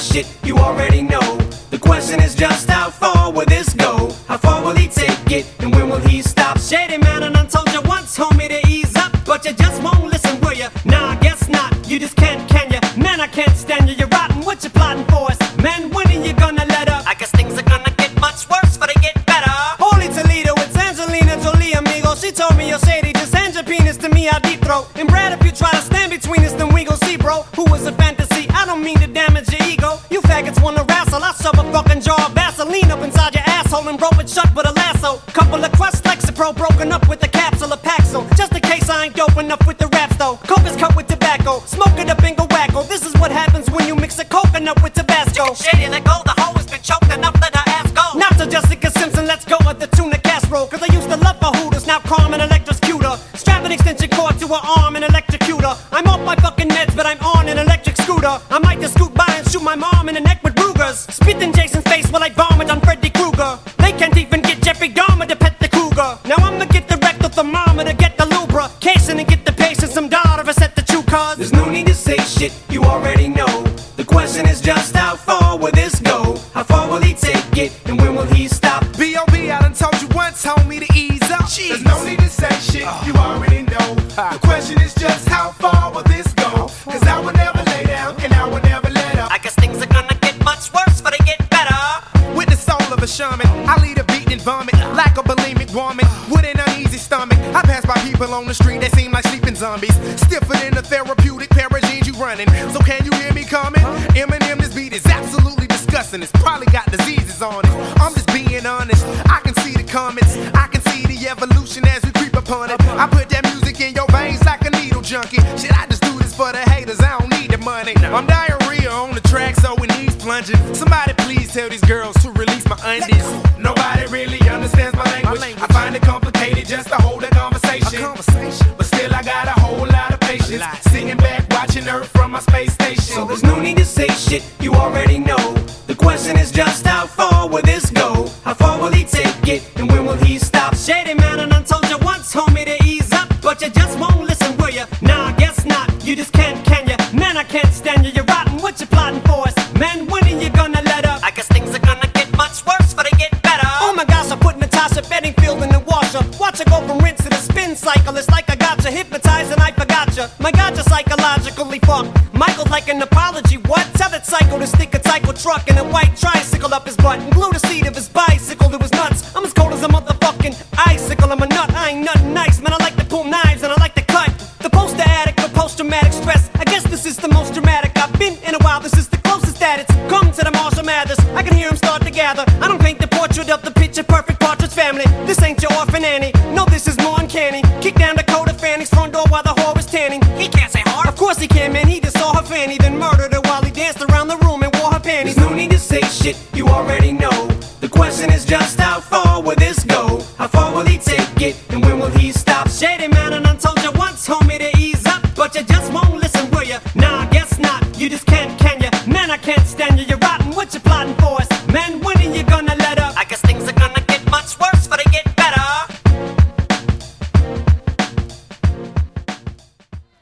shit, you already know. The question is just how far will this go? How far will he take it, and when will he stop? Shady man, and I told you once, homie, to ease up, but you just won't listen, will you? Nah, I guess not, you just can't, can you? Man, I can't stand you, you're rotten, what you plotting for us? Man, when are you gonna let up? I guess things are gonna get much worse, but they get better. Holy Toledo, it's Angelina Jolie, amigo. She told me, yo, Shady, just hand your penis to me, I'll deep throat. And Brad, if you try to stand between us, then we gon' see, bro. Who was a fantasy? I don't mean to damage your ego. You faggots wanna wrestle, I shove a fucking jar of Vaseline up inside your asshole and rope it shut with a lasso. Couple of crusts, Lexapro, broken up with a capsule of Paxil. Just in case I ain't dope enough with the raps though. Coke is cut with tobacco, smoke it up and go wacko. This is what happens when you mix a coconut with Tabasco. Shady, let go, the hoe has been choked enough, let her ass go. Not to Jessica Simpson, let's go at the tuna casserole. Cause I used to love her Hooters, now Carmen electrocute her. Strap an extension cord to her arm and electrocute her. I'm off my fucking meds, but I'm on an electric scooter. I might just scoot by and shoot my mom in the neck with Rugers. Spit in Jason's face while I vomit on Freddy Krueger. They can't even get Jeffrey Dahmer to pet the cougar. Now I'ma get the rectal thermometer, get the lubrication, and get the patient some Darvis at the true cause. There's no need to say shit, you already know. The question is just how far will this go? How far will he take it, and when will he stop? B.O.B. I done told you once, homie, to ease up. Jeez. There's no need to say shit, you already know. The question is just how far will this go? Cause I will never lay down, and I will never let up. I guess things are gonna get much worse, but they get better. With the soul of a shaman, I lead a beat and vomit like a bulimic woman with an uneasy stomach. I pass by people on the street that seem like sleeping zombies, stiffer than a therapeutic pair of jeans you running. So can you hear me coming? Eminem, this beat is absolutely disgusting. It's probably got diseases on it. I'm just being honest. I can see the comments, I can see the evolution as we creep upon it. I put that music in your veins like a needle junkie. Shit, I just do this for the haters. I don't need the money. I'm diarrhea on the track, so it needs plunging. Somebody please tell these girls to release my undies. Nobody really understands my language. I find it complicated just to hold a conversation. But still I got a whole lot of patience, sitting back watching Earth from my space station. So there's no need to say shit, you already know. The question is just how far will this go? How far will he take it, and when will he stop? Shady man, and I told you once, homie, to ease up, but you just won't listen, will you? Nah, I guess not, you just can't, can you? Man, I can't stand you, you're rotten, what you plotting for us? Man, when are you gonna let up? I guess things are gonna get much worse, but they get better. Oh my gosh, I put Natasha Bedingfield in the washer. Watch her go from rinse to the spin cycle. It's like I got you hypnotized and I forgot you. My God, you're psychologically fucked. Michael's like an apology, what? Tell that psycho to stick a cycle truck and a white tricycle up his butt and glue the seat of his bicycle to his nuts. I'm as cold as a motherfucking icicle. I'm a nut, I ain't nothing nice, man. I like to pull knives and I like to cut. The poster addict for post-traumatic stress. I guess this is the most dramatic I've been in a while. This is the closest that it's come to the Marshall Mathers. I can hear him start to gather. I don't paint the portrait of the picture-perfect Partridge Family. This ain't your orphan Annie. No, this is more uncanny. Kick down Dakota Fanning's front door while the whore is tanning. He can't say whore. Of course he can, man. He just saw her fanny, then murdered her while he danced around the room and wore her panties. There's no need to say shit, you already know. The question is just how far will this go? How far will he take it, and when will he stop? Shady man, and I told you once, homie, to ease up, but you just won't listen, will you? Nah, I guess not, you just can't, can you? Man, I can't stand you.